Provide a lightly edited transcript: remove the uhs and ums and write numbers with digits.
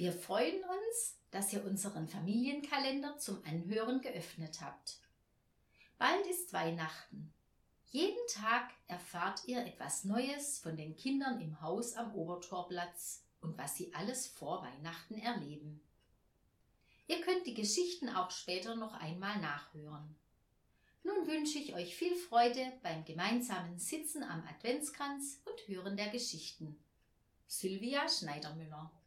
Wir freuen uns, dass ihr unseren Familienkalender zum Anhören geöffnet habt. Bald ist Weihnachten. Jeden Tag erfahrt ihr etwas Neues von den Kindern im Haus am Obertorplatz und was sie alles vor Weihnachten erleben. Ihr könnt die Geschichten auch später noch einmal nachhören. Nun wünsche ich euch viel Freude beim gemeinsamen Sitzen am Adventskranz und Hören der Geschichten. Sylvia Schneidermüller.